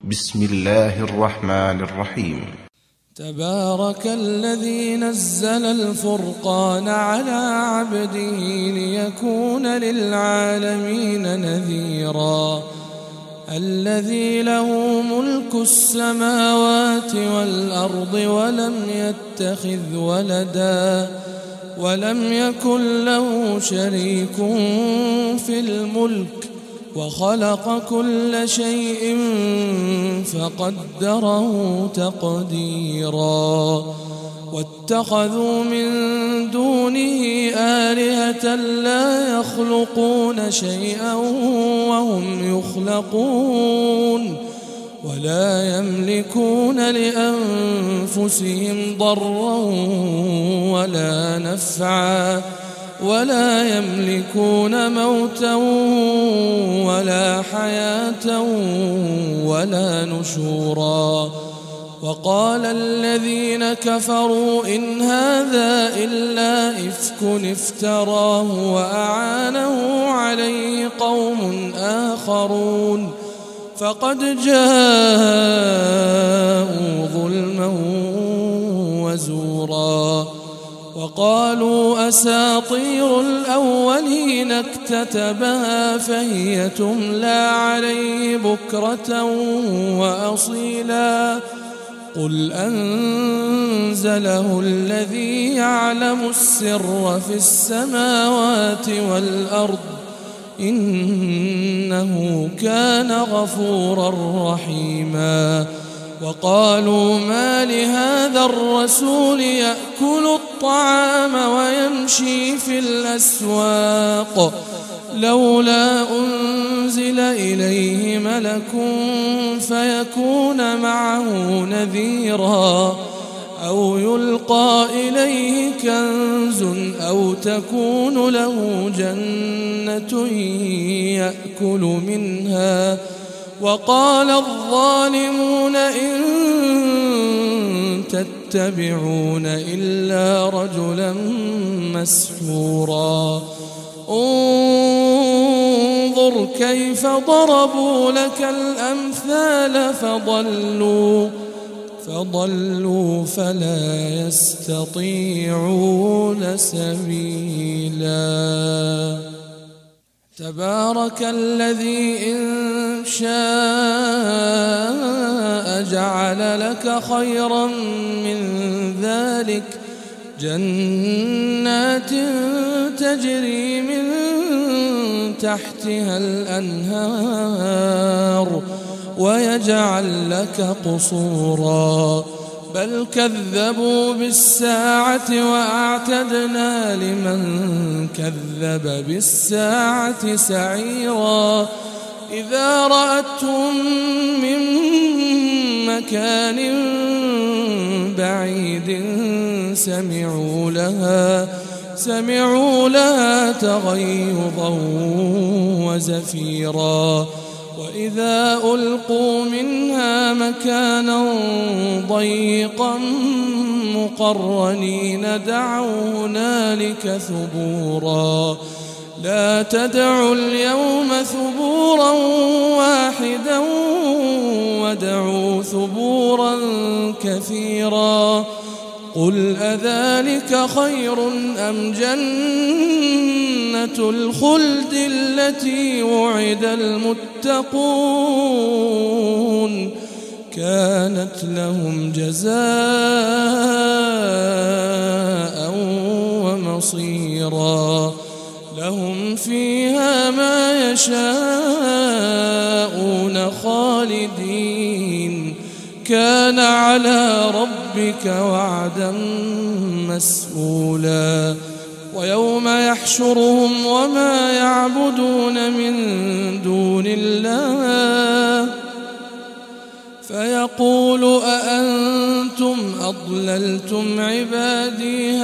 بسم الله الرحمن الرحيم. تبارك الذي نزل الفرقان على عبده ليكون للعالمين نذيرا الذي له ملك السماوات والأرض ولم يتخذ ولدا ولم يكن له شريك في الملك وخلق كل شيء فقدره تقديرا واتخذوا من دونه آلهة لا يخلقون شيئا وهم يخلقون ولا يملكون لأنفسهم ضرا ولا نفعا ولا يملكون موتا ولا حياة ولا نشورا وقال الذين كفروا إن هذا إلا إفك افتراه وأعانه عليه قوم آخرون فقد جاءوا ظلما وزورا وقالوا أساطير الأولين اكتتبها فهي تملى عليه بكرة وأصيلا قل أنزله الذي يعلم السر في السماوات والأرض إنه كان غفورا رحيما وقالوا ما لهذا الرسول يأكل الطعام ويمشي في الأسواق لولا أنزل إليه ملك فيكون معه نذيرا أو يلقى إليه كنز أو تكون له جنة يأكل منها وقال الظالمون إن تتبعون إلا رجلا مسحورا انظر كيف ضربوا لك الأمثال فضلوا فلا يستطيعون سبيلا تبارك الذي إن شاء جعل لك خيرا من ذلك جنات تجري من تحتها الأنهار ويجعل لك قصورا بل كذبوا بالساعة وأعتدنا لمن كذب بالساعة سعيرا إذا رأتهم من مكان بعيد سمعوا لها تغيظا وزفيرا وإذا ألقوا منها مكانا ضيقا مقرنين دعوا هنالك ثبورا لا تدعوا اليوم ثبورا واحدا ودعوا ثبورا كثيرا قل أذلك خير أم جنة الخلد التي وعد المتقون كانت لهم جزاء ومصيرا لهم فيها ما يشاءون خالدين كان على ربك وعدا مسئولا ويوم يحشرهم وما يعبدون من دون الله فيقول أأنتم أضللتم عبادي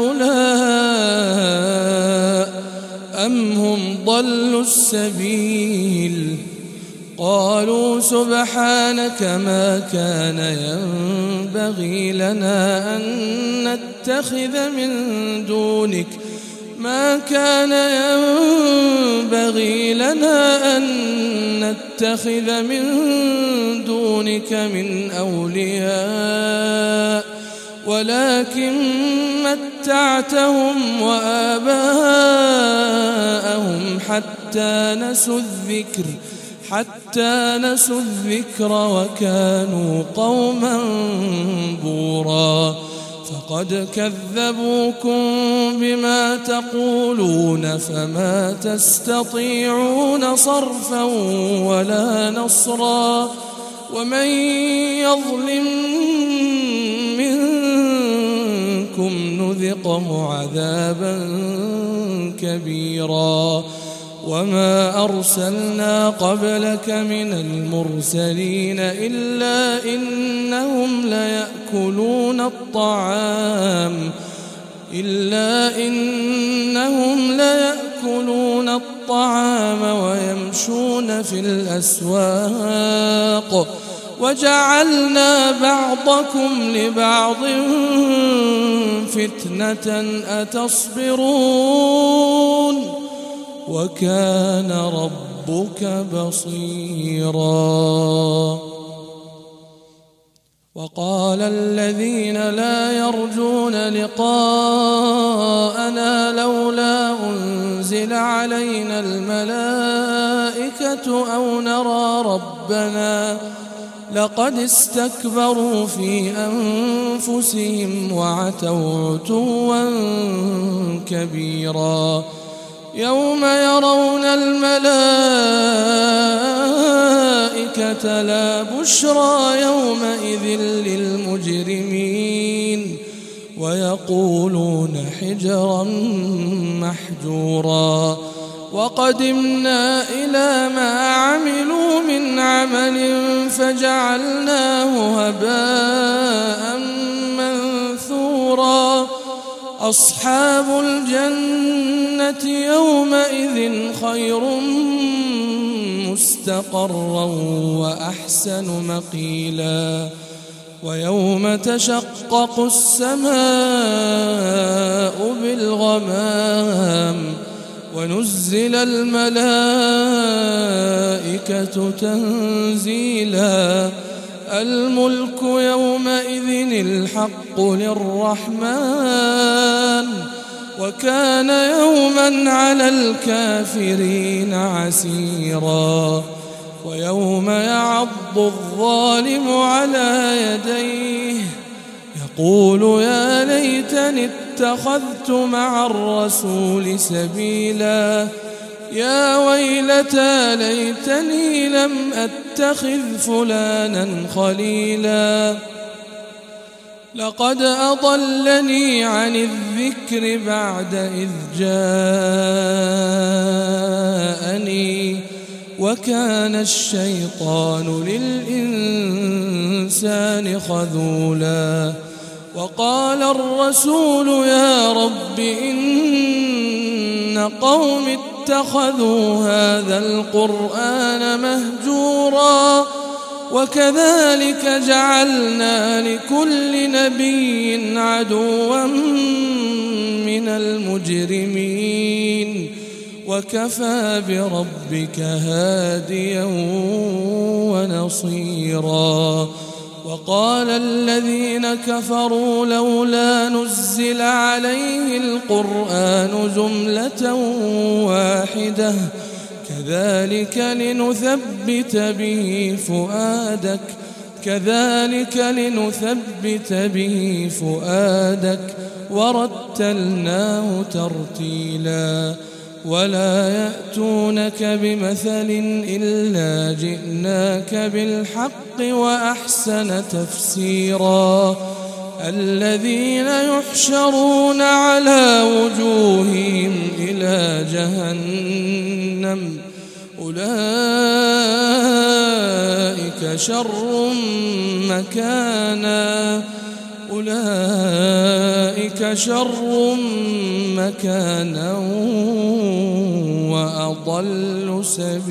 هؤلاء أم هم ضلوا السبيل قالوا سبحانك ما كان ينبغي لنا أن نتخذ من دونك ما كان ينبغي لنا أن نتخذ من دونك دونك من أولياء ولكن متعتهم وآباءهم حتى نسوا الذكر وكانوا قوما بورا فقد كذبوكم بما تقولون فما تستطيعون صرفا ولا نصرا ومن يظلم منكم نذقه عذابا كبيرا وما أرسلنا قبلك من المرسلين إلا إنهم ليأكلون الطعام ويمشون في الأسواق وجعلنا بعضكم لبعض فتنة أتصبرون وكان ربك بصيرا وقال الذين لا يرجون لقاءنا لولا أنزل علينا الملائكة أو نرى ربنا لقد استكبروا في أنفسهم وعتوا عتوا كبيرا يوم يرون الملائكة لا بشرى يومئذ للمجرمين ويقولون حجرا محجورا وقدمنا إلى ما عملوا من عمل فجعلناه هباء منثورا أصحاب الجنة يومئذ خير مستقرا وأحسن مقيلا ويوم تشقق السماء بالغمام ونزل الملائكة تنزيلا الملك يومئذ الحق للرحمن وكان يوما على الكافرين عسيرا ويوم يعض الظالم على يديه يقول يا ليتني اتخذت مع الرسول سبيلا يا ويلتى ليتني لم أتخذ فلانا خليلا لقد أضلني عن الذكر بعد إذ جاءني وكان الشيطان للإنسان خذولا وقال الرسول يا رب إن قوم اتخذوا هذا القرآن مهجورا وكذلك جعلنا لكل نبي عدوا من المجرمين وكفى بربك هاديا ونصيرا وقال الذين كفروا لولا نزل عليه القرآن جملة واحدة كذلك لنثبت به فؤادك ورتلناه ترتيلا ولا يأتونك بمثل إلا جئناك بالحق وأحسن تفسيرا الذين يحشرون على وجوههم إلى جهنم أولئك شر مكانا وأضل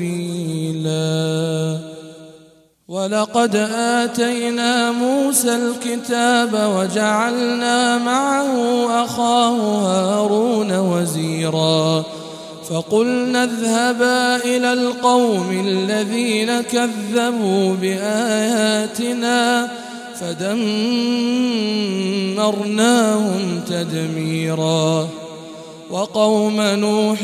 سبيلا ولقد آتينا موسى الكتاب وجعلنا معه أخاه هارون وزيرا فقلنا اذهبا إلى القوم الذين كذبوا بآياتنا فدمرناهم تدميرا وقوم نوح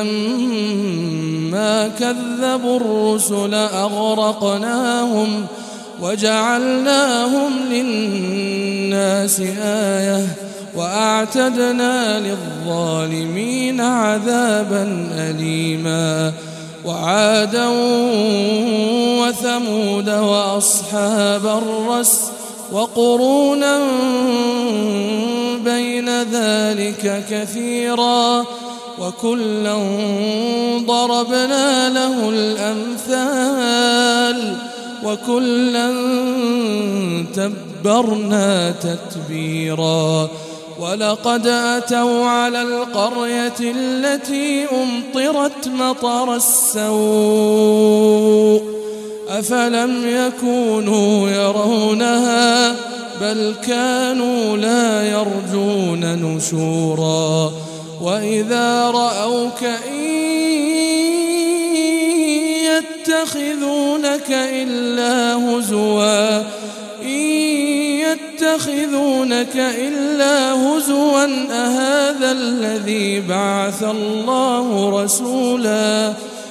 لما كذبوا الرسل أغرقناهم وجعلناهم للناس آية وأعتدنا للظالمين عذابا أليما وعادا وثمود وأصحاب الرس وقرونا بين ذلك كثيرا وكلا ضربنا له الأمثال وكلا تبرنا تتبيرا ولقد أتوا على القرية التي أمطرت مطر السوء أفلم يكونوا يرونها بل كانوا لا يرجون نشورا وإذا رأوك إن يتخذونك إلا هزوا أهذا الذي بعث الله رسولا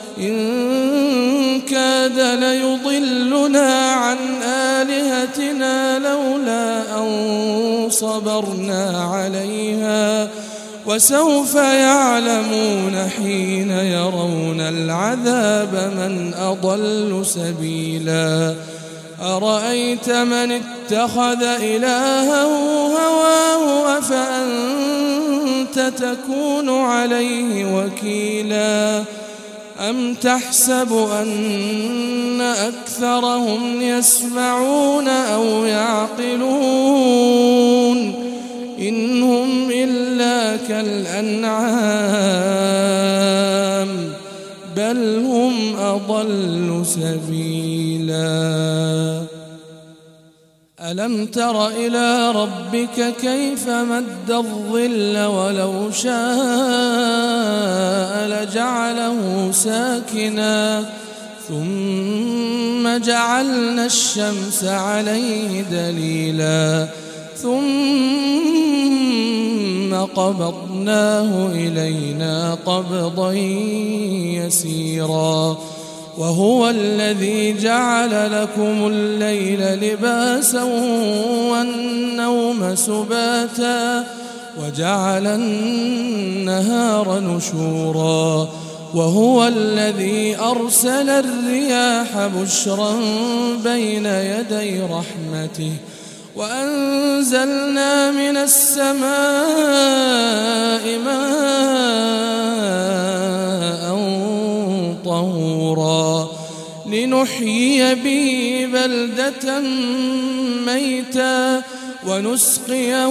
إن كاد ليضلنا عن آلهتنا لولا أن صبرنا عليها وسوف يعلمون حين يرون العذاب من أضل سبيلا أرأيت من اتخذ إلهه هواه أفأنت تكون عليه وكيلا أم تحسب أن أكثرهم يسمعون أو يعقلون إن هم إلا كالأنعام بل هم أضل سبيلا ألم تر إلى ربك كيف مد الظل ولو شاء لجعله ساكنا ثم جعلنا الشمس عليه دليلا ثم قبضناه إلينا قبضا يسيرا وهو الذي جعل لكم الليل لباسا والنوم سباتا وجعل النهار نشورا وهو الذي أرسل الرياح بشرا بين يدي رحمته وأنزلنا من السماء ماء طهورا لنحيي به بلدة ميتا ونسقيه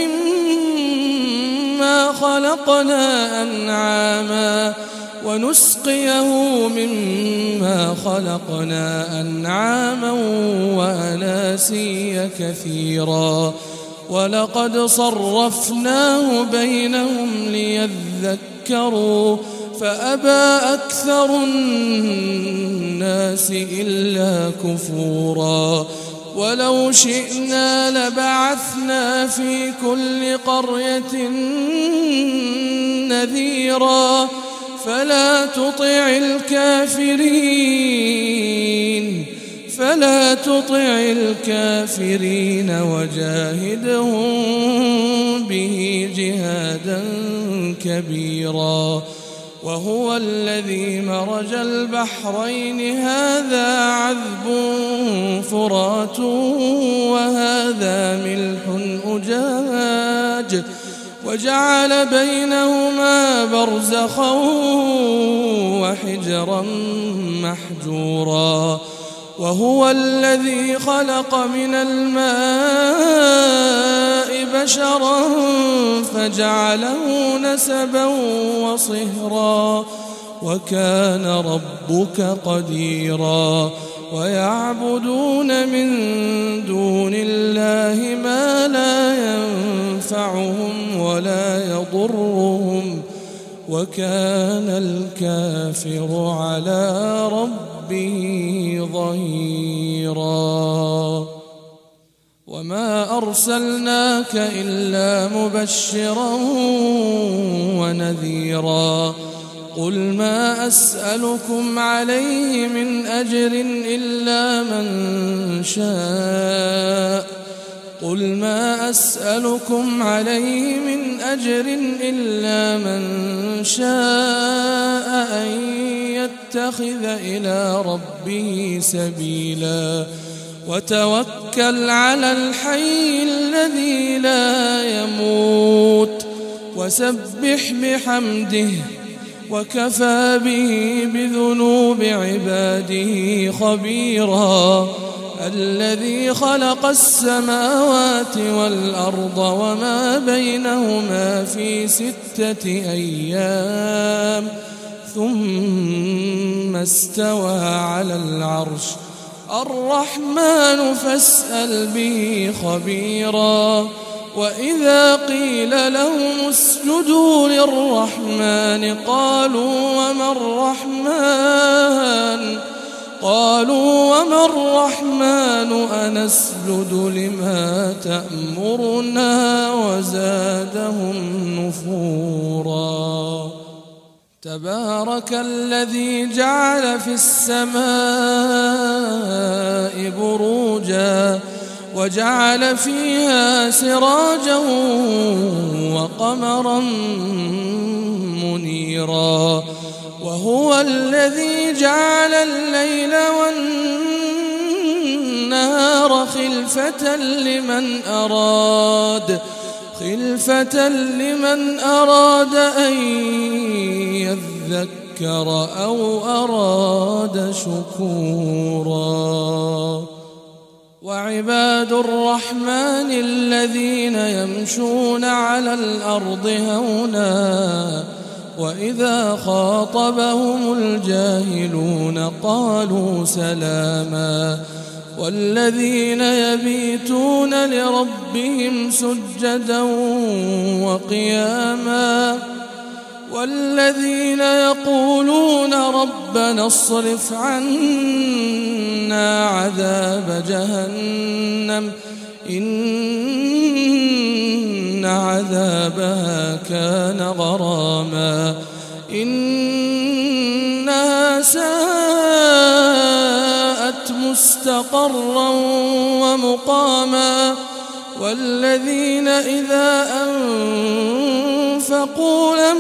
مما خلقنا أنعاما وأناسيا كثيرا ولقد صرفناه بينهم ليذكروا فأبى أكثر الناس إلا كفورا ولو شئنا لبعثنا في كل قرية نذيرا فلا تطع الكافرين وجاهدهم به جهادا كبيرا وهو الذي مرج البحرين هذا عذب فرات وهذا ملح أجاج وجعل بينهما برزخا وحجرا محجورا وهو الذي خلق من الماء بشرا فجعله نسبا وصهرا وكان ربك قديرا ويعبدون من دون الله ما لا ينفعهم وكان الكافر على ربه ظهيرا. وما أرسلناك إلا مبشرا ونذيرا. قل ما أسألكم عليه من أجر إلا من شاء أن يتخذ إلى ربه سبيلا. وتوكل على الحي الذي لا يموت وسبح بحمده وكفى به بذنوب عباده خبيرا. الذي خلق السماوات والأرض وما بينهما في 6 أيام ثم استوى على العرش الرحمن فاسأل به خبيرا. وإذا قيل لهم اسجدوا للرحمن قالوا وما الرحمن أنسجد لما تأمرنا وزادهم نفورا. تبارك الذي جعل في السماء بروجا وجعل فيها سراجا وقمرا منيرا. وهو الذي جعل الليل والنهار خلفة لمن أراد أن يذكر أو أراد شكورا. وعباد الرحمن الذين يمشون على الأرض هونا وإذا خاطبهم الجاهلون قالوا سلاما. والذين يبيتون لربهم سجدا وقياما. والذين يقولون ربنا اصرف عنا عذاب جهنم إن عذابها كان غراما إنها ساءت مستقرا ومقاما. والذين إذا أنفقوا لم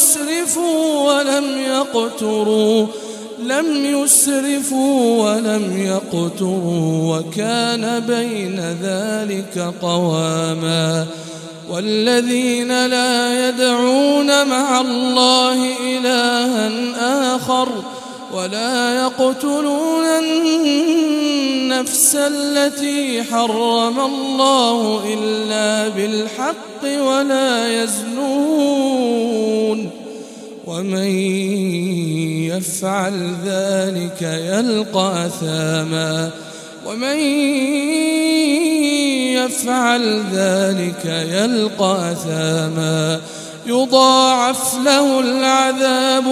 يسرفوا ولم يقتروا وكان بين ذلك قواما. والذين لا يدعون مع الله إلها آخر ولا يقتلون النفس التي حرم الله إلا بالحق ولا يزنون. ومن يفعل ذلك يلقى أثاما يضاعف له العذاب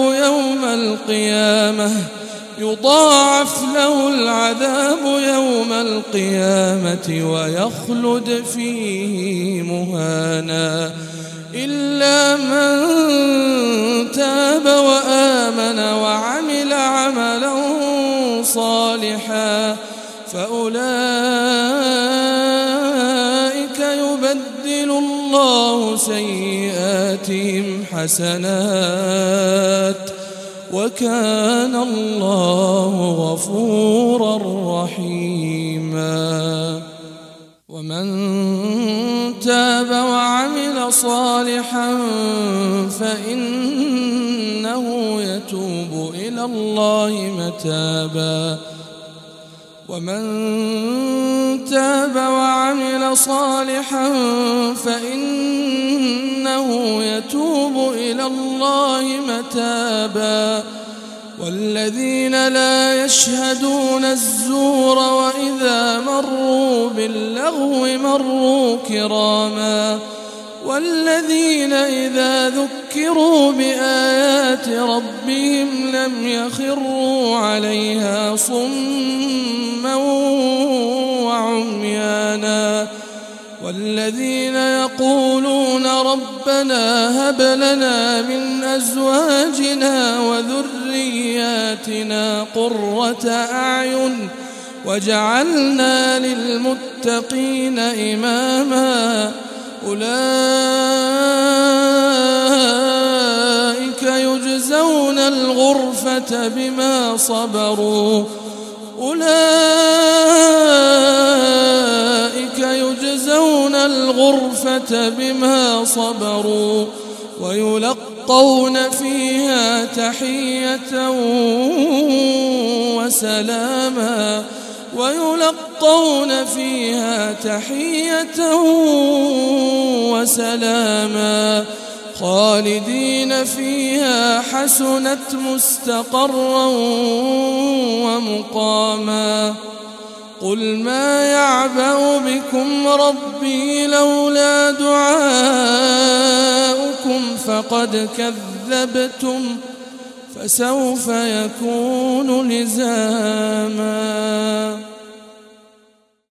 يوم القيامة ويخلد فيه مهانا. إلا من تاب وآمن وعمل عملا صالحا فأولئك يبدل الله سيئاتهم حسنات وكان الله غفورا رحيما. ومن تاب وعمل صالحا فإنه يتوب إلى الله متابا. والذين لا يشهدون الزور وإذا مروا باللغو مروا كراما. والذين إذا ذكروا بآيات ربهم لم يخروا عليها صما وعميانا والذين يقولون ربنا هب لنا من أزواجنا وذرياتنا قرة أعين وجعلنا للمتقين إماما أولئك يجزون الغرفة بما صبروا ويلقون فيها تحية وسلاما خالدين فيها حسنت مستقرا ومقاما قل ما يعبأ بكم ربي لولا دعاؤكم فقد كذبتم فسوف يكون لزاما.